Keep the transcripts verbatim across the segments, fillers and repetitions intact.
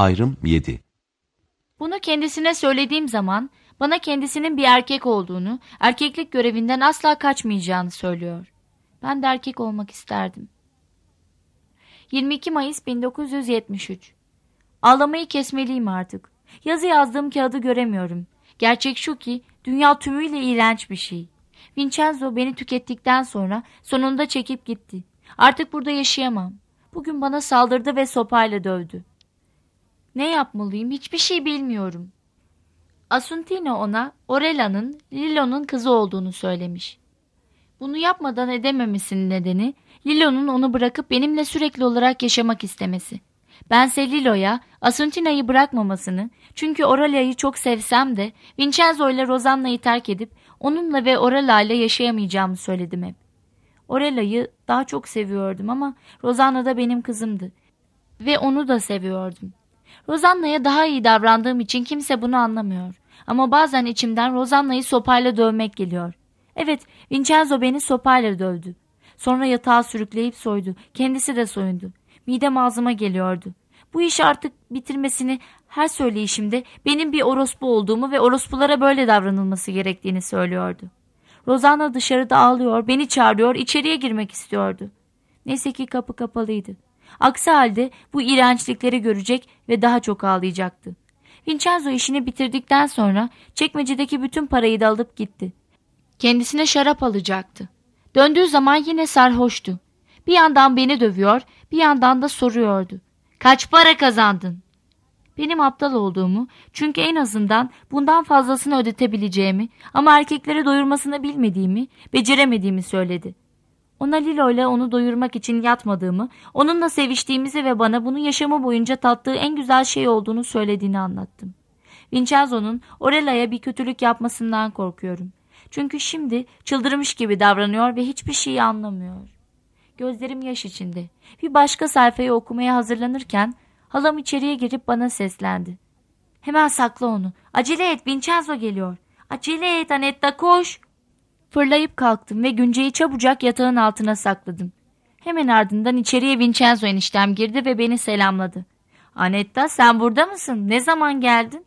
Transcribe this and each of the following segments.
Ayrım yedi. Bunu kendisine söylediğim zaman bana kendisinin bir erkek olduğunu, erkeklik görevinden asla kaçmayacağını söylüyor. Ben de erkek olmak isterdim. yirmi iki Mayıs bin dokuz yüz yetmiş üç. Ağlamayı kesmeliyim artık. Yazı yazdığım kağıdı göremiyorum. Gerçek şu ki dünya tümüyle iğrenç bir şey. Vincenzo beni tükettikten sonra sonunda çekip gitti. Artık burada yaşayamam. Bugün bana saldırdı ve sopayla dövdü. Ne yapmalıyım hiçbir şey bilmiyorum. Asuntino ona Orella'nın Lillo'nun kızı olduğunu söylemiş. Bunu yapmadan edememesinin nedeni Lillo'nun onu bırakıp benimle sürekli olarak yaşamak istemesi. Bense Lillo'ya Asuntino'yu bırakmamasını, çünkü Orella'yı çok sevsem de Vincenzo ile Rosanna'yı terk edip onunla ve Orella ile yaşayamayacağımı söyledim hep. Orella'yı daha çok seviyordum ama Rosanna da benim kızımdı ve onu da seviyordum. Rosanna'ya daha iyi davrandığım için kimse bunu anlamıyor. Ama bazen içimden Rosanna'yı sopayla dövmek geliyor. Evet, Vincenzo beni sopayla dövdü. Sonra yatağa sürükleyip soydu. Kendisi de soyundu. Midem ağzıma geliyordu. Bu işi artık bitirmesini her söyleyişimde benim bir orospu olduğumu ve orospulara böyle davranılması gerektiğini söylüyordu. Rosanna dışarıda ağlıyor, beni çağırıyor, içeriye girmek istiyordu. Neyse ki kapı kapalıydı. Aksi halde bu iğrençlikleri görecek ve daha çok ağlayacaktı. Vincenzo işini bitirdikten sonra çekmecedeki bütün parayı da alıp gitti. Kendisine şarap alacaktı. Döndüğü zaman yine sarhoştu. Bir yandan beni dövüyor, bir yandan da soruyordu. Kaç para kazandın? Benim aptal olduğumu, çünkü en azından bundan fazlasını ödetebileceğimi ama erkekleri doyurmasını bilmediğimi, beceremediğimi söyledi. Ona Lillo ile onu doyurmak için yatmadığımı, onunla seviştiğimizi ve bana bunu yaşamı boyunca tattığı en güzel şey olduğunu söylediğini anlattım. Vincenzo'nun Orella'ya bir kötülük yapmasından korkuyorum. Çünkü şimdi çıldırmış gibi davranıyor ve hiçbir şeyi anlamıyor. Gözlerim yaş içinde. Bir başka sayfayı okumaya hazırlanırken halam içeriye girip bana seslendi. Hemen sakla onu. Acele et, Vincenzo geliyor. Acele et Annetta, koş. Fırlayıp kalktım ve Günce'yi çabucak yatağın altına sakladım. Hemen ardından içeriye Vincenzo eniştem girdi ve beni selamladı. Annetta, sen burada mısın? Ne zaman geldin?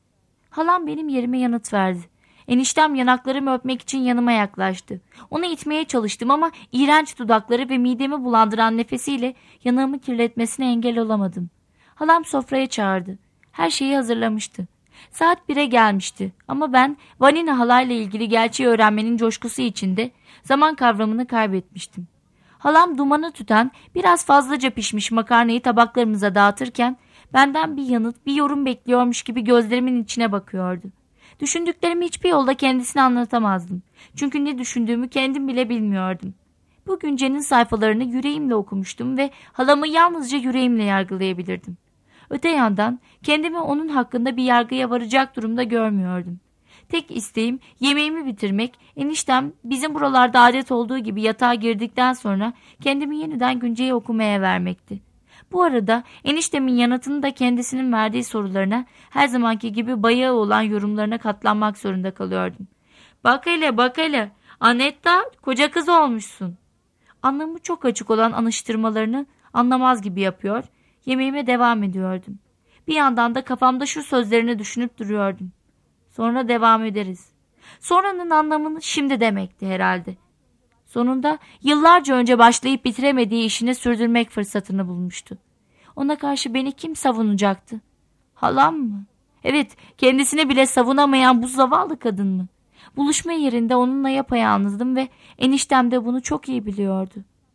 Halam benim yerime yanıt verdi. Eniştem yanaklarımı öpmek için yanıma yaklaştı. Onu itmeye çalıştım ama iğrenç dudakları ve midemi bulandıran nefesiyle yanağımı kirletmesine engel olamadım. Halam sofraya çağırdı. Her şeyi hazırlamıştı. Saat bire gelmişti ama ben Vanina halayla ilgili gerçeği öğrenmenin coşkusu içinde zaman kavramını kaybetmiştim. Halam dumanı tüten biraz fazlaca pişmiş makarnayı tabaklarımıza dağıtırken benden bir yanıt, bir yorum bekliyormuş gibi gözlerimin içine bakıyordu. Düşündüklerimi hiçbir yolda kendisine anlatamazdım. Çünkü ne düşündüğümü kendim bile bilmiyordum. Bu Günce'nin sayfalarını yüreğimle okumuştum ve halamı yalnızca yüreğimle yargılayabilirdim. Öte yandan kendimi onun hakkında bir yargıya varacak durumda görmüyordum. Tek isteğim yemeğimi bitirmek, eniştem bizim buralarda adet olduğu gibi yatağa girdikten sonra kendimi yeniden Günce'ye okumaya vermekti. Bu arada eniştemin yanıtını da kendisinin verdiği sorularına her zamanki gibi bayağı olan yorumlarına katlanmak zorunda kalıyordum. Bak hele bak hele, Annetta koca kız olmuşsun. Anlamı çok açık olan anıştırmalarını anlamaz gibi yapıyor, yemeğime devam ediyordum. Bir yandan da kafamda şu sözlerini düşünüp duruyordum. Sonra devam ederiz. Sonranın anlamını şimdi demekti herhalde. Sonunda yıllarca önce başlayıp bitiremediği işini sürdürmek fırsatını bulmuştu. Ona karşı beni kim savunacaktı? Halam mı? Evet, kendisini bile savunamayan bu zavallı kadın mı? Buluşma yerinde onunla yapayalnızdım ve eniştem de bunu çok iyi biliyordu.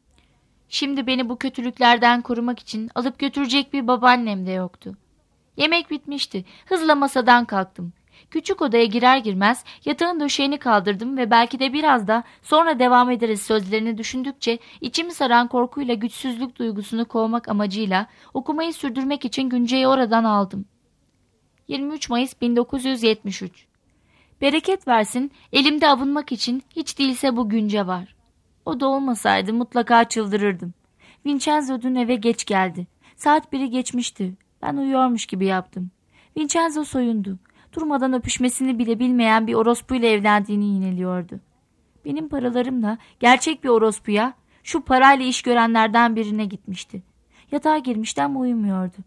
Şimdi beni bu kötülüklerden korumak için alıp götürecek bir babaannem de yoktu. Yemek bitmişti. Hızla masadan kalktım. Küçük odaya girer girmez yatağın döşeğini kaldırdım ve belki de biraz da sonra devam ederiz sözlerini düşündükçe içimi saran korkuyla güçsüzlük duygusunu kovmak amacıyla okumayı sürdürmek için Günce'yi oradan aldım. yirmi üç Mayıs bin dokuz yüz yetmiş üç. Bereket versin, elimde avunmak için hiç değilse bu Günce var. O da olmasaydı mutlaka çıldırırdım. Vincenzo dün eve geç geldi. Saat biri geçmişti. Ben uyuyormuş gibi yaptım. Vincenzo soyundu. Durmadan öpüşmesini bile bilmeyen bir orospuyla evlendiğini yineliyordu. Benim paralarımla gerçek bir orospuya, şu parayla iş görenlerden birine gitmişti. Yatağa girmişti ama uyumuyordu.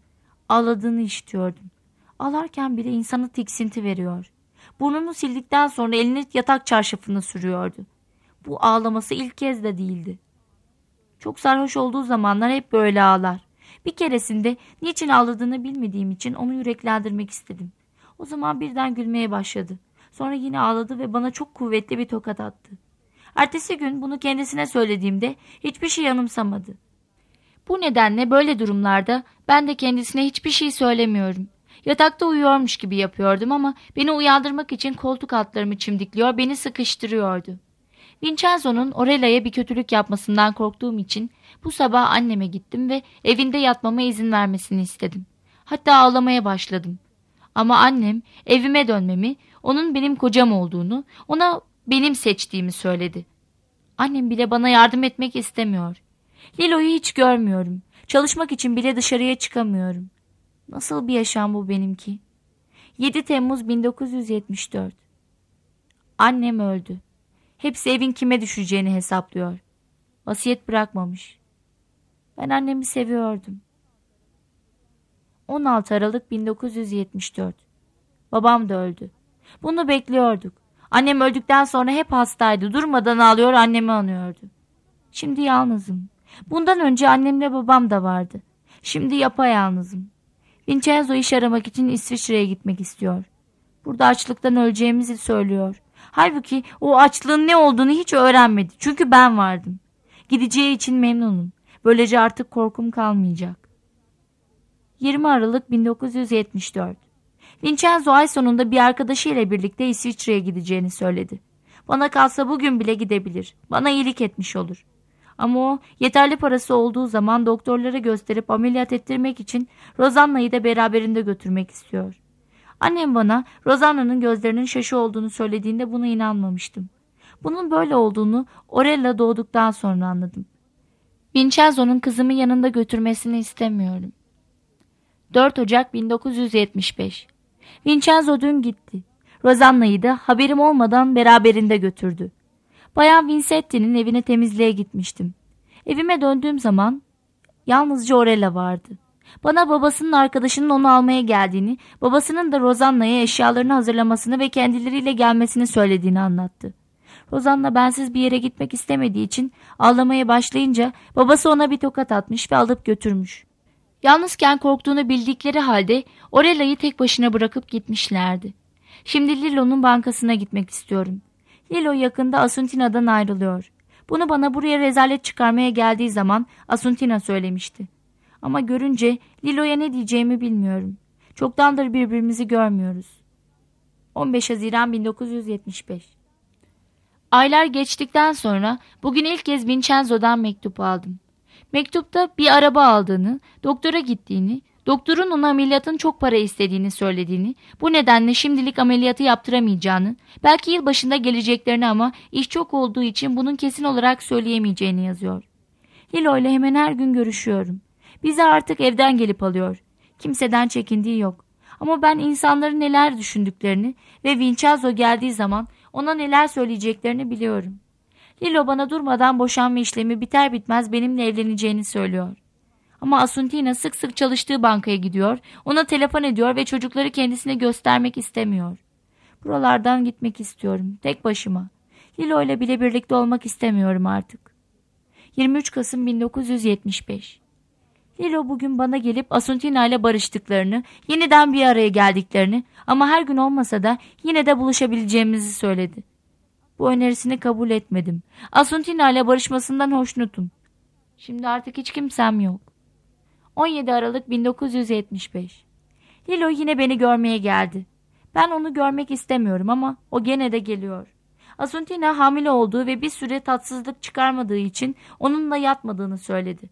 Ağladığını işitiyordum. Ağlarken bile insana tiksinti veriyor. Burnunu sildikten sonra elini yatak çarşafına sürüyordu. Bu ağlaması ilk kez de değildi. Çok sarhoş olduğu zamanlar hep böyle ağlar. Bir keresinde niçin ağladığını bilmediğim için onu yüreklendirmek istedim. O zaman birden gülmeye başladı. Sonra yine ağladı ve bana çok kuvvetli bir tokat attı. Ertesi gün bunu kendisine söylediğimde hiçbir şey yanımsamadı. Bu nedenle böyle durumlarda ben de kendisine hiçbir şey söylemiyorum. Yatakta uyuyormuş gibi yapıyordum ama beni uyandırmak için koltuk altlarımı çimdikliyor, beni sıkıştırıyordu. Vincenzo'nun Orella'ya bir kötülük yapmasından korktuğum için bu sabah anneme gittim ve evinde yatmama izin vermesini istedim. Hatta ağlamaya başladım. Ama annem evime dönmemi, onun benim kocam olduğunu, ona benim seçtiğimi söyledi. Annem bile bana yardım etmek istemiyor. Lilo'yu hiç görmüyorum. Çalışmak için bile dışarıya çıkamıyorum. Nasıl bir yaşam bu benimki? yedi Temmuz bin dokuz yüz yetmiş dört. Annem öldü. Hepsi evin kime düşeceğini hesaplıyor. Vasiyet bırakmamış. Ben annemi seviyordum. on altı Aralık bin dokuz yüz yetmiş dört. Babam da öldü. Bunu bekliyorduk. Annem öldükten sonra hep hastaydı. Durmadan ağlıyor, annemi anıyordu. Şimdi yalnızım. Bundan önce annemle babam da vardı. Şimdi yapayalnızım. Vincenzo iş aramak için İsviçre'ye gitmek istiyor. Burada açlıktan öleceğimizi söylüyor. Halbuki o açlığın ne olduğunu hiç öğrenmedi. Çünkü ben vardım. Gideceği için memnunum. Böylece artık korkum kalmayacak. yirmi Aralık bin dokuz yüz yetmiş dört. Vincenzo ay sonunda bir arkadaşıyla birlikte İsviçre'ye gideceğini söyledi. Bana kalsa bugün bile gidebilir. Bana iyilik etmiş olur. Ama o yeterli parası olduğu zaman doktorlara gösterip ameliyat ettirmek için Rosanna'yı da beraberinde götürmek istiyor. Annem bana Rosanna'nın gözlerinin şaşı olduğunu söylediğinde buna inanmamıştım. Bunun böyle olduğunu Orella doğduktan sonra anladım. Vincenzo'nun kızımı yanında götürmesini istemiyorum. dört Ocak bin dokuz yüz yetmiş beş. Vincenzo dün gitti. Rosanna'yı da haberim olmadan beraberinde götürdü. Bayan Vincetti'nin evine temizliğe gitmiştim. Evime döndüğüm zaman yalnızca Orella vardı. Bana babasının arkadaşının onu almaya geldiğini, babasının da Rosanna'ya eşyalarını hazırlamasını ve kendileriyle gelmesini söylediğini anlattı. Rosanna bensiz bir yere gitmek istemediği için ağlamaya başlayınca babası ona bir tokat atmış ve alıp götürmüş. Yalnızken korktuğunu bildikleri halde Orella'yı tek başına bırakıp gitmişlerdi. Şimdi Lilo'nun bankasına gitmek istiyorum. Lilo yakında Asuntina'dan ayrılıyor. Bunu bana buraya rezalet çıkarmaya geldiği zaman Asuntina söylemişti. Ama görünce Lilo'ya ne diyeceğimi bilmiyorum. Çoktandır birbirimizi görmüyoruz. on beş Haziran bin dokuz yüz yetmiş beş. Aylar geçtikten sonra bugün ilk kez Vincenzo'dan mektup aldım. Mektupta bir araba aldığını, doktora gittiğini, doktorun ona ameliyatın çok para istediğini söylediğini, bu nedenle şimdilik ameliyatı yaptıramayacağını, belki yılbaşında geleceklerini ama iş çok olduğu için bunun kesin olarak söyleyemeyeceğini yazıyor. Lilo ile hemen her gün görüşüyorum. Bizi artık evden gelip alıyor. Kimseden çekindiği yok. Ama ben insanların neler düşündüklerini ve Vincenzo geldiği zaman ona neler söyleyeceklerini biliyorum. Lilo bana durmadan boşanma işlemi biter bitmez benimle evleneceğini söylüyor. Ama Asuntina sık sık çalıştığı bankaya gidiyor, ona telefon ediyor ve çocukları kendisine göstermek istemiyor. Buralardan gitmek istiyorum, tek başıma. Lilo ile bile birlikte olmak istemiyorum artık. yirmi üç Kasım bin dokuz yüz yetmiş beş. Lilo bugün bana gelip Asuntina ile barıştıklarını, yeniden bir araya geldiklerini ama her gün olmasa da yine de buluşabileceğimizi söyledi. Bu önerisini kabul etmedim. Asuntina ile barışmasından hoşnutum. Şimdi artık hiç kimsem yok. on yedi Aralık bin dokuz yüz yetmiş beş. Lilo yine beni görmeye geldi. Ben onu görmek istemiyorum ama o gene de geliyor. Asuntina hamile olduğu ve bir süre tatsızlık çıkarmadığı için onunla yatmadığını söyledi.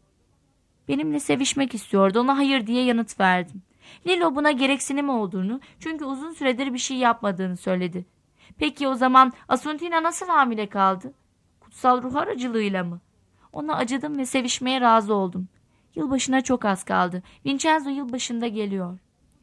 Benimle sevişmek istiyordu. Ona hayır diye yanıt verdim. Lilo buna gereksinim olduğunu, çünkü uzun süredir bir şey yapmadığını söyledi. Peki o zaman Asuntina nasıl hamile kaldı? Kutsal ruh aracılığıyla mı? Ona acıdım ve sevişmeye razı oldum. Yılbaşına çok az kaldı. Vincenzo yılbaşında geliyor.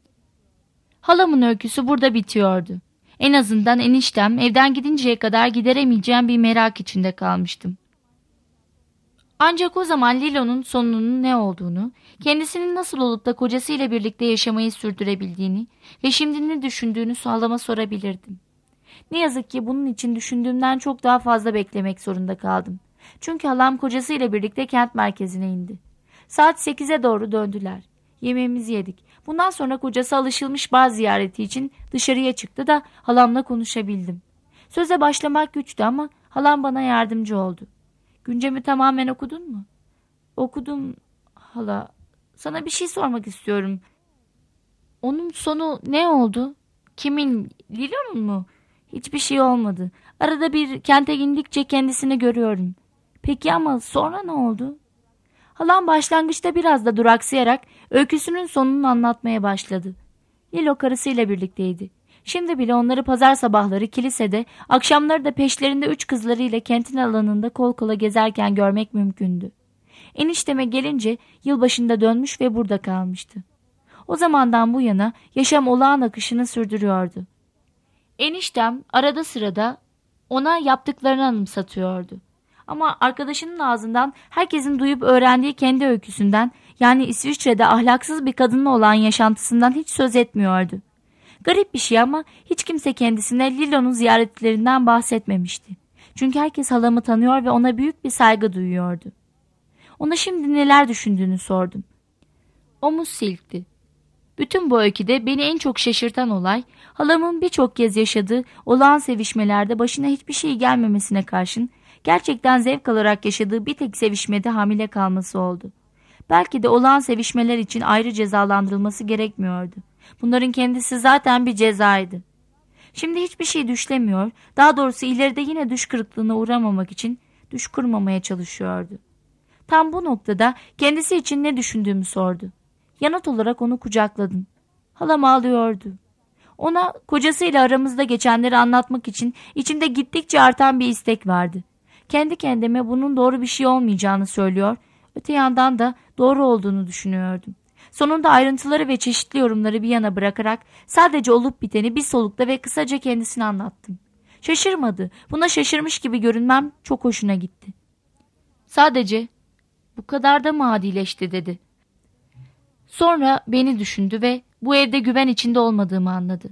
Halamın öyküsü burada bitiyordu. En azından eniştem evden gidinceye kadar gideremeyeceğim bir merak içinde kalmıştım. Ancak o zaman Lilo'nun sonunun ne olduğunu, kendisinin nasıl olup da kocasıyla birlikte yaşamayı sürdürebildiğini ve şimdi ne düşündüğünü halama sorabilirdim. Ne yazık ki bunun için düşündüğümden çok daha fazla beklemek zorunda kaldım. Çünkü halam kocasıyla birlikte kent merkezine indi. Saat sekize doğru döndüler. Yemeğimizi yedik. Bundan sonra kocası alışılmış bar ziyareti için dışarıya çıktı da halamla konuşabildim. Söze başlamak güçtü ama halam bana yardımcı oldu. Güncemi tamamen okudun mu? Okudum hala. Sana bir şey sormak istiyorum. Onun sonu ne oldu? Kimin? Lilo'nun mu? Hiçbir şey olmadı. Arada bir kente indikçe kendisini görüyorum. Peki ama sonra ne oldu? Halam başlangıçta biraz da duraksayarak öyküsünün sonunu anlatmaya başladı. Lilo karısıyla birlikteydi. Şimdi bile onları pazar sabahları kilisede, akşamları da peşlerinde üç kızlarıyla kentin alanında kol kola gezerken görmek mümkündü. Enişteme gelince yılbaşında dönmüş ve burada kalmıştı. O zamandan bu yana yaşam olağan akışını sürdürüyordu. Eniştem arada sırada ona yaptıklarını anımsatıyordu. Ama arkadaşının ağzından herkesin duyup öğrendiği kendi öyküsünden, yani İsviçre'de ahlaksız bir kadınla olan yaşantısından hiç söz etmiyordu. Garip bir şey ama hiç kimse kendisine Lilo'nun ziyaretlerinden bahsetmemişti. Çünkü herkes halamı tanıyor ve ona büyük bir saygı duyuyordu. Ona şimdi neler düşündüğünü sordum. Omuz silkti. Bütün bu öyküde beni en çok şaşırtan olay, halamın birçok kez yaşadığı olağan sevişmelerde başına hiçbir şey gelmemesine karşın, gerçekten zevk alarak yaşadığı bir tek sevişmede hamile kalması oldu. Belki de olağan sevişmeler için ayrı cezalandırılması gerekmiyordu. Bunların kendisi zaten bir cezaydı. Şimdi hiçbir şey düşlemiyor, daha doğrusu ileride yine düş kırıklığına uğramamak için düş kurmamaya çalışıyordu. Tam bu noktada kendisi için ne düşündüğümü sordu. Yanıt olarak onu kucakladım. Halam ağlıyordu. Ona kocasıyla aramızda geçenleri anlatmak için içimde gittikçe artan bir istek vardı. Kendi kendime bunun doğru bir şey olmayacağını söylüyor, öte yandan da doğru olduğunu düşünüyordum. Sonunda ayrıntıları ve çeşitli yorumları bir yana bırakarak sadece olup biteni bir solukta ve kısaca kendisine anlattım. Şaşırmadı. Buna şaşırmış gibi görünmem çok hoşuna gitti. Sadece bu kadar da mı adileşti dedi. Sonra beni düşündü ve bu evde güven içinde olmadığımı anladı.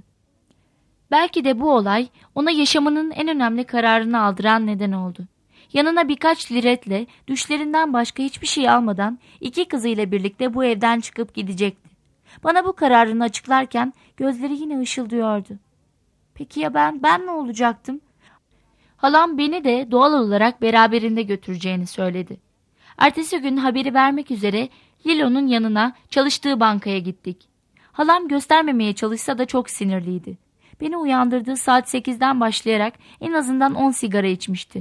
Belki de bu olay ona yaşamının en önemli kararını aldıran neden oldu. Yanına birkaç liretle düşlerinden başka hiçbir şey almadan iki kızıyla birlikte bu evden çıkıp gidecekti. Bana bu kararını açıklarken gözleri yine ışıldıyordu. Peki ya ben, ben ne olacaktım? Halam beni de doğal olarak beraberinde götüreceğini söyledi. Ertesi gün haberi vermek üzere Lilo'nun yanına çalıştığı bankaya gittik. Halam göstermemeye çalışsa da çok sinirliydi. Beni uyandırdığı saat sekizden başlayarak en azından on sigara içmişti.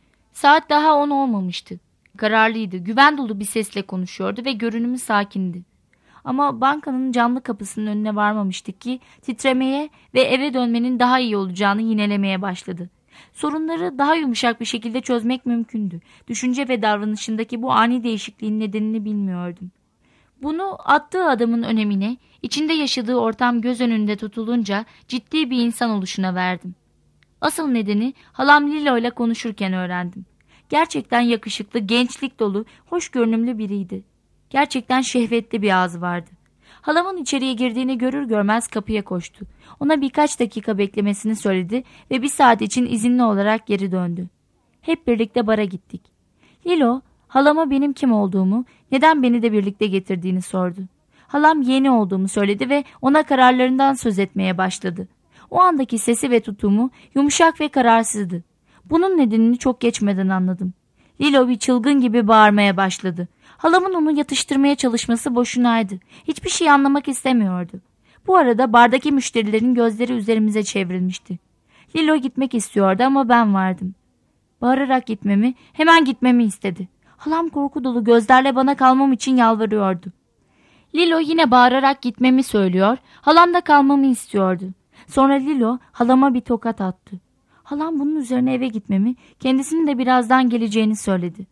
Saat daha on olmamıştı. Kararlıydı, güven dolu bir sesle konuşuyordu ve görünümü sakindi. Ama bankanın camlı kapısının önüne varmamıştık ki titremeye ve eve dönmenin daha iyi olacağını yinelemeye başladı. Sorunları daha yumuşak bir şekilde çözmek mümkündü. Düşünce ve davranışındaki bu ani değişikliğin nedenini bilmiyordum. Bunu attığı adımın önemine, içinde yaşadığı ortam göz önünde tutulunca ciddi bir insan oluşuna verdim. Asıl nedeni halam Lilo ile konuşurken öğrendim. Gerçekten yakışıklı, gençlik dolu, hoş görünümlü biriydi. Gerçekten şehvetli bir ağzı vardı. Halamın içeriye girdiğini görür görmez kapıya koştu. Ona birkaç dakika beklemesini söyledi ve bir saat için izinli olarak geri döndü. Hep birlikte bara gittik. Lilo, halama benim kim olduğumu, neden beni de birlikte getirdiğini sordu. Halam yeni olduğumu söyledi ve ona kararlarından söz etmeye başladı. O andaki sesi ve tutumu yumuşak ve kararsızdı. Bunun nedenini çok geçmeden anladım. Lilo bir çılgın gibi bağırmaya başladı. Halamın onu yatıştırmaya çalışması boşunaydı. Hiçbir şey anlamak istemiyordu. Bu arada bardaki müşterilerin gözleri üzerimize çevrilmişti. Lilo gitmek istiyordu ama ben vardım. Bağırarak gitmemi, hemen gitmemi istedi. Halam korku dolu gözlerle bana kalmam için yalvarıyordu. Lilo yine bağırarak gitmemi söylüyor, halam da kalmamı istiyordu. Sonra Lilo halama bir tokat attı. Halam bunun üzerine eve gitmemi, kendisinin de birazdan geleceğini söyledi.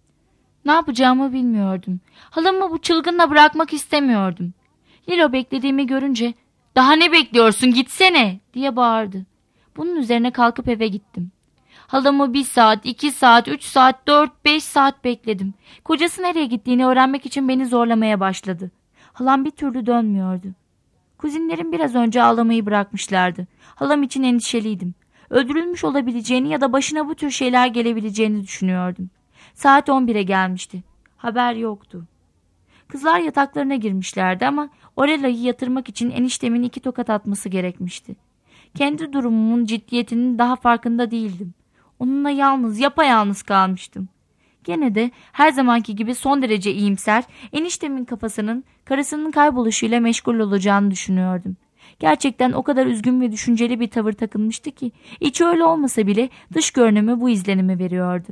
Ne yapacağımı bilmiyordum. Halamı bu çılgınla bırakmak istemiyordum. Lilo beklediğimi görünce, "Daha ne bekliyorsun, gitsene!" diye bağırdı. Bunun üzerine kalkıp eve gittim. Halamı bir saat, iki saat, üç saat, dört, beş saat bekledim. Kocası nereye gittiğini öğrenmek için beni zorlamaya başladı. Halam bir türlü dönmüyordu. Kuzinlerim biraz önce ağlamayı bırakmışlardı. Halam için endişeliydim. Öldürülmüş olabileceğini ya da başına bu tür şeyler gelebileceğini düşünüyordum. Saat on bire gelmişti. Haber yoktu. Kızlar yataklarına girmişlerdi ama Orella'yı yatırmak için eniştemin iki tokat atması gerekmişti. Kendi durumumun ciddiyetinin daha farkında değildim. Onunla yalnız, yapayalnız kalmıştım. Gene de her zamanki gibi son derece iyimser, eniştemin kafasının karısının kayboluşuyla meşgul olacağını düşünüyordum. Gerçekten o kadar üzgün ve düşünceli bir tavır takınmıştı ki, içi öyle olmasa bile dış görünümü bu izlenimi veriyordu.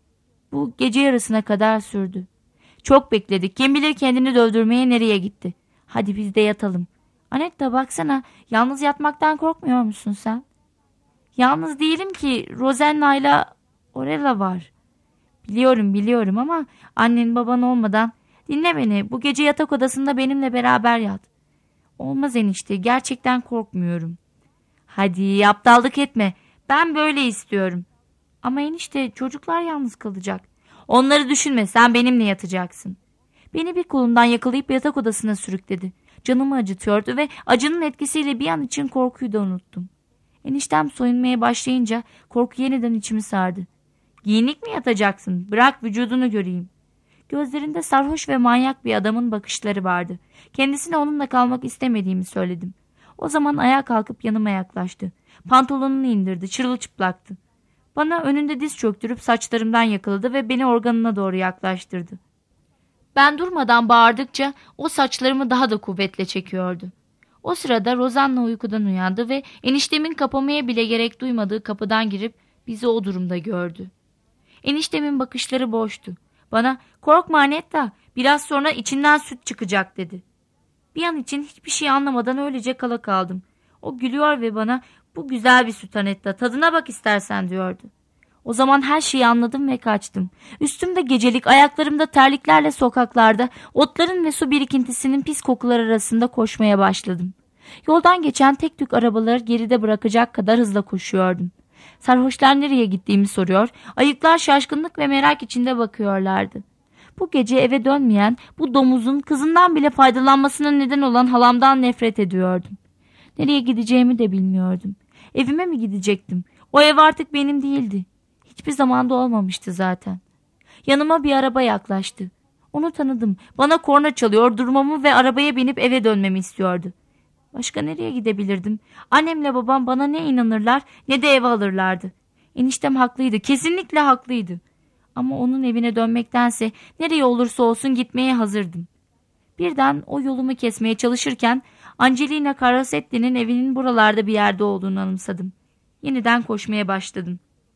Bu gece yarısına kadar sürdü. Çok bekledik. Kim bilir kendini dövdürmeye nereye gitti. Hadi biz de yatalım. Anetta baksana, yalnız yatmaktan korkmuyor musun sen? Yalnız değilim ki, Rosanna ile Orella var. Biliyorum biliyorum ama annen baban olmadan. Dinle beni, bu gece yatak odasında benimle beraber yat. Olmaz enişte, gerçekten korkmuyorum. Hadi aptallık etme, ben böyle istiyorum. Ama enişte çocuklar yalnız kalacak. Onları düşünme, sen benimle yatacaksın. Beni bir kolumdan yakalayıp yatak odasına sürükledi. Canımı acıtıyordu ve acının etkisiyle bir an için korkuyu da unuttum. Eniştem soyunmaya başlayınca korku yeniden içimi sardı. Giyinik mi yatacaksın? Bırak vücudunu göreyim. Gözlerinde sarhoş ve manyak bir adamın bakışları vardı. Kendisine onunla kalmak istemediğimi söyledim. O zaman ayağa kalkıp yanıma yaklaştı. Pantolonunu indirdi, çırılçıplaktı. Bana önünde diz çöktürüp saçlarımdan yakaladı ve beni organına doğru yaklaştırdı. Ben durmadan bağırdıkça o saçlarımı daha da kuvvetle çekiyordu. O sırada Rosanna uykudan uyandı ve eniştemin kapamaya bile gerek duymadığı kapıdan girip bizi o durumda gördü. Eniştemin bakışları boştu. Bana korkma Anetta, biraz sonra içinden süt çıkacak dedi. Bir an için hiçbir şey anlamadan öylece kala kaldım. O gülüyor ve bana bu güzel bir süt Anetta, tadına bak istersen diyordu. O zaman her şeyi anladım ve kaçtım. Üstümde gecelik, ayaklarımda terliklerle sokaklarda, otların ve su birikintisinin pis kokular arasında koşmaya başladım. Yoldan geçen tek tük arabaları geride bırakacak kadar hızla koşuyordum. Sarhoşlar nereye gittiğimi soruyor, ayıklar şaşkınlık ve merak içinde bakıyorlardı. Bu gece eve dönmeyen bu domuzun kızından bile faydalanmasına neden olan halamdan nefret ediyordum. Nereye gideceğimi de bilmiyordum. Evime mi gidecektim? O ev artık benim değildi. Hiçbir zamanda olmamıştı zaten. Yanıma bir araba yaklaştı. Onu tanıdım. Bana korna çalıyor, durmamı ve arabaya binip eve dönmemi istiyordu. Başka nereye gidebilirdim? Annemle babam bana ne inanırlar ne de eve alırlardı. Eniştem haklıydı, kesinlikle haklıydı. Ama onun evine dönmektense nereye olursa olsun gitmeye hazırdım. Birden o yolumu kesmeye çalışırken Angelina Carasetti'nin evinin buralarda bir yerde olduğunu anımsadım. Yeniden koşmaya başladım.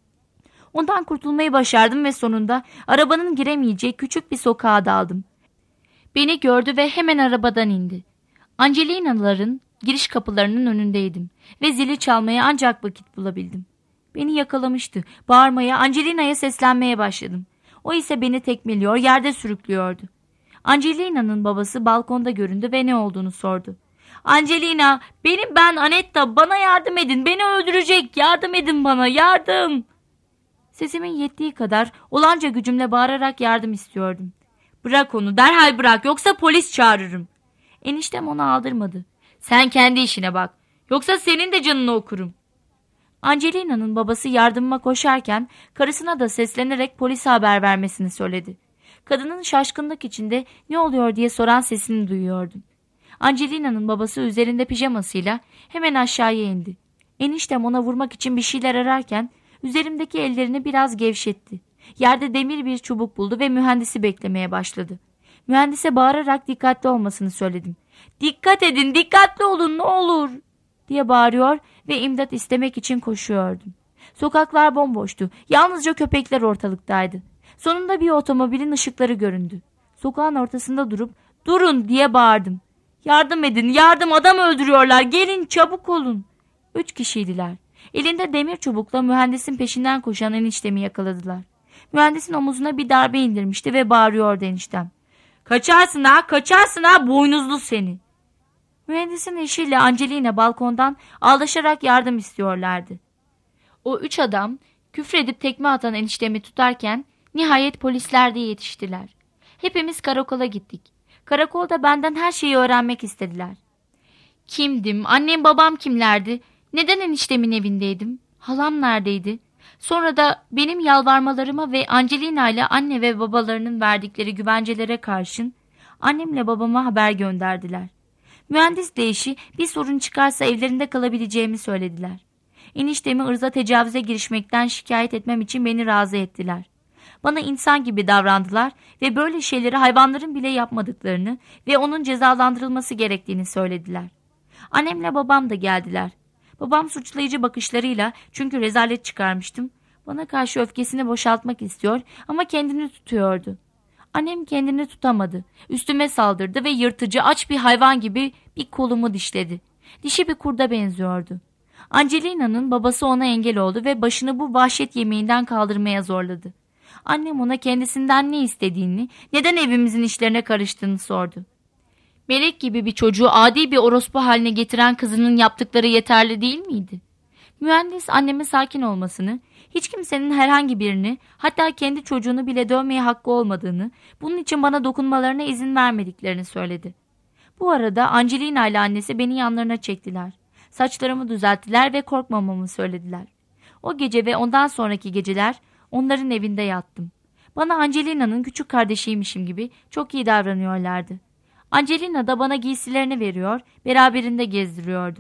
Ondan kurtulmayı başardım ve sonunda arabanın giremeyeceği küçük bir sokağa daldım. Beni gördü ve hemen arabadan indi. Angelina'ların giriş kapılarının önündeydim ve zili çalmaya ancak vakit bulabildim. Beni yakalamıştı. Bağırmaya, Angelina'ya seslenmeye başladım. O ise beni tekmeliyor, yerde sürüklüyordu. Angelina'nın babası balkonda göründü ve ne olduğunu sordu. Angelina, benim ben Anetta, bana yardım edin, beni öldürecek, yardım edin bana, yardım. Sesimin yettiği kadar olanca gücümle bağırarak yardım istiyordum. Bırak onu, derhal bırak, yoksa polis çağırırım. Eniştem onu aldırmadı. Sen kendi işine bak, yoksa senin de canını okurum. Angelina'nın babası yardımıma koşarken karısına da seslenerek polise haber vermesini söyledi. Kadının şaşkınlık içinde ne oluyor diye soran sesini duyuyordum. Angelina'nın babası üzerinde pijamasıyla hemen aşağıya indi. Eniştem ona vurmak için bir şeyler ararken üzerimdeki ellerini biraz gevşetti. Yerde demir bir çubuk buldu ve mühendisi beklemeye başladı. Mühendise bağırarak dikkatli olmasını söyledim. Dikkat edin, dikkatli olun ne olur diye bağırıyor ve imdat istemek için koşuyordum. Sokaklar bomboştu. Yalnızca köpekler ortalıktaydı. Sonunda bir otomobilin ışıkları göründü. Sokağın ortasında durup durun diye bağırdım. Yardım edin, yardım, adam öldürüyorlar, gelin çabuk olun. Üç kişiydiler. Elinde demir çubukla mühendisin peşinden koşan eniştemi yakaladılar. Mühendisin omuzuna bir darbe indirmişti ve bağırıyordu eniştem. Kaçarsın ha, kaçarsın ha, boynuzlu seni. Mühendisin eşiyle Angelina balkondan ağlaşarak yardım istiyorlardı. O üç adam Küfredip tekme atan eniştemi tutarken nihayet polisler de yetiştiler. Hepimiz karakola gittik. Karakolda benden her şeyi öğrenmek istediler. Kimdim, annem babam kimlerdi, neden eniştemin evindeydim, halam neredeydi? Sonra da benim yalvarmalarıma ve Angelina ile anne ve babalarının verdikleri güvencelere karşın annemle babama haber gönderdiler. Mühendis eşi bir sorun çıkarsa evlerinde kalabileceğimi söylediler. Eniştemi ırza tecavüze girişmekten şikayet etmem için beni razı ettiler. Bana insan gibi davrandılar ve böyle şeyleri hayvanların bile yapmadıklarını ve onun cezalandırılması gerektiğini söylediler. Annemle babam da geldiler. Babam suçlayıcı bakışlarıyla, çünkü rezalet çıkarmıştım, bana karşı öfkesini boşaltmak istiyor ama kendini tutuyordu. Annem kendini tutamadı. Üstüme saldırdı ve yırtıcı, aç bir hayvan gibi bir kolumu dişledi. Dişi bir kurda benziyordu. Angelina'nın babası ona engel oldu ve başını bu vahşet yemeğinden kaldırmaya zorladı. Annem ona kendisinden ne istediğini, neden evimizin işlerine karıştığını sordu. Melek gibi bir çocuğu adi bir orospu haline getiren kızının yaptıkları yeterli değil miydi? Mühendis anneme sakin olmasını, hiç kimsenin herhangi birini, hatta kendi çocuğunu bile dövmeye hakkı olmadığını, bunun için bana dokunmalarına izin vermediklerini söyledi. Bu arada Angelina ile annesi beni yanlarına çektiler. Saçlarımı düzelttiler ve korkmamamı söylediler. O gece ve ondan sonraki geceler onların evinde yattım. Bana Angelina'nın küçük kardeşiymişim gibi çok iyi davranıyorlardı. Angelina da bana giysilerini veriyor, beraberinde gezdiriyordu.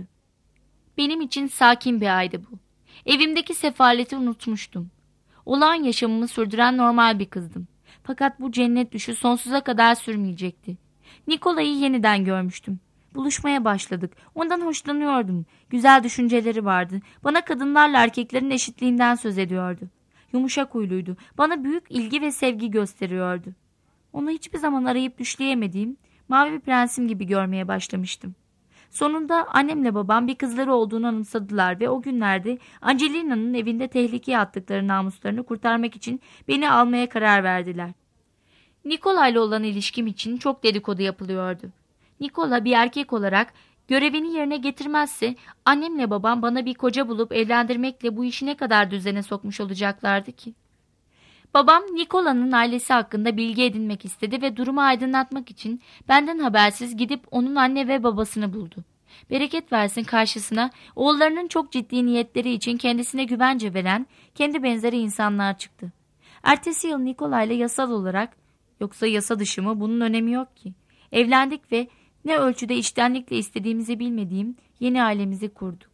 Benim için sakin bir aydı bu. Evimdeki sefaleti unutmuştum. Olağan yaşamımı sürdüren normal bir kızdım. Fakat bu cennet düşü sonsuza kadar sürmeyecekti. Nikola'yı yeniden görmüştüm. Buluşmaya başladık. Ondan hoşlanıyordum. Güzel düşünceleri vardı. Bana kadınlarla erkeklerin eşitliğinden söz ediyordu. Yumuşak huyluydu. Bana büyük ilgi ve sevgi gösteriyordu. Onu hiçbir zaman arayıp düşleyemediğim mavi prensim gibi görmeye başlamıştım. Sonunda annemle babam bir kızları olduğunu anımsadılar ve o günlerde Angelina'nın evinde tehlikeye attıkları namuslarını kurtarmak için beni almaya karar verdiler. Nikola ile olan ilişkim için çok dedikodu yapılıyordu. Nikola bir erkek olarak görevini yerine getirmezse annemle babam bana bir koca bulup evlendirmekle bu işi ne kadar düzene sokmuş olacaklardı ki? Babam Nikola'nın ailesi hakkında bilgi edinmek istedi ve durumu aydınlatmak için benden habersiz gidip onun anne ve babasını buldu. Bereket versin, karşısına oğullarının çok ciddi niyetleri için kendisine güvence veren kendi benzeri insanlar çıktı. Ertesi yıl Nikola ile yasal olarak, yoksa yasa dışı mı, bunun önemi yok ki, evlendik ve ne ölçüde içtenlikle istediğimizi bilmediğim yeni ailemizi kurduk.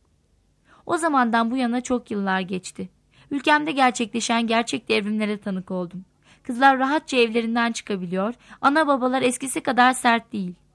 O zamandan bu yana çok yıllar geçti. Ülkemde gerçekleşen gerçek devrimlere tanık oldum. Kızlar rahatça evlerinden çıkabiliyor, ana babalar eskisi kadar sert değil.